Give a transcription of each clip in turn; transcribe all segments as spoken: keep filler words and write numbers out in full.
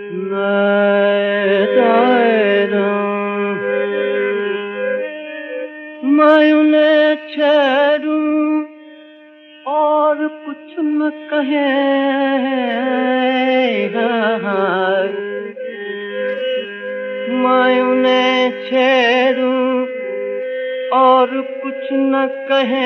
मैं उन्हें छेड़ूं और कुछ न कहे, मैं उन्हें छेड़ूं और कुछ न कहे,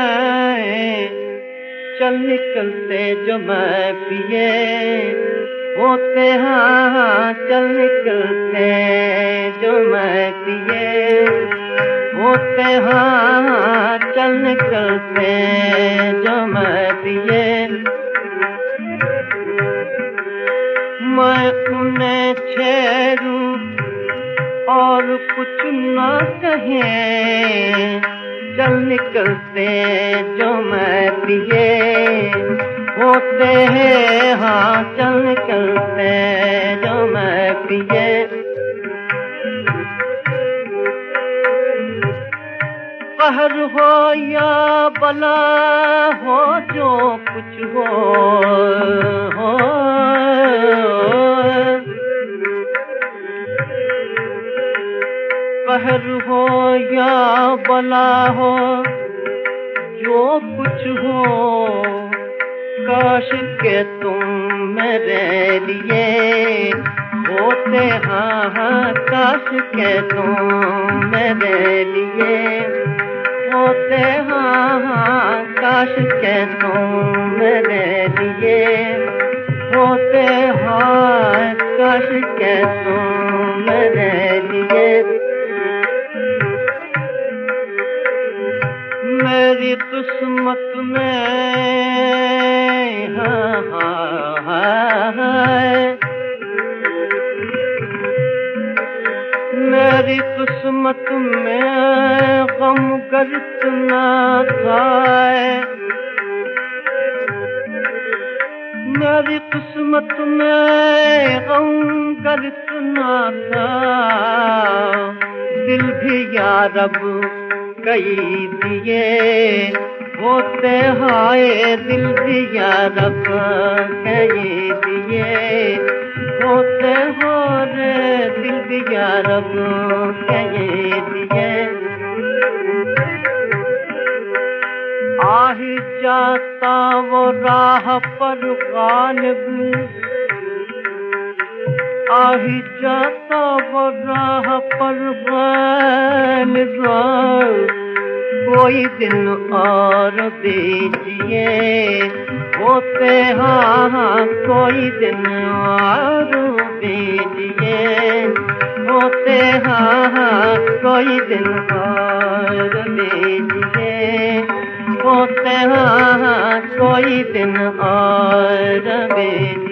चल निकलते जो मैं पिए होते, हाँ चल निकलते जो मैं पिए होते, हाँ चल निकलते जो मैं पिए। मैं उन्हें छेड़ूं और कुछ न कहें, चल निकलते जो मैं पिए होते हैं, हाँ चल निकलते जो मैं पिए। कहर हो या बला हो, जो कुछ हो, हो कहर हो या बला हो, जो कुछ हो, काश के तुम मेरे लिए होते, हाँ हाँ काश के तुम मेरे लिए होते, हाँ हाँ काश के तुम मेरे लिए होते, हाँ काश के तुम मेरे लिए। मेरी किस्मत में हाँ हाँ हाँ, मेरी किस्मत में गम गर्द ना था, मेरी किस्मत में गम गर्द ना था, दिल भी यारब कई दिए होते, हाय दिल भी यारब कई दिए होते, हो रे दिल भी यारब कई दिए। आही जाता वो राह पर गालिब, आही जाता वो राह पर गालिब, कोई दिन और दीजिए होते, हाँ हाँ कोई दिन और दीजिए होते, हाँ हाँ कोई दिन और दीजिए होते, हाँ हाँ कोई दिन और दीजिए।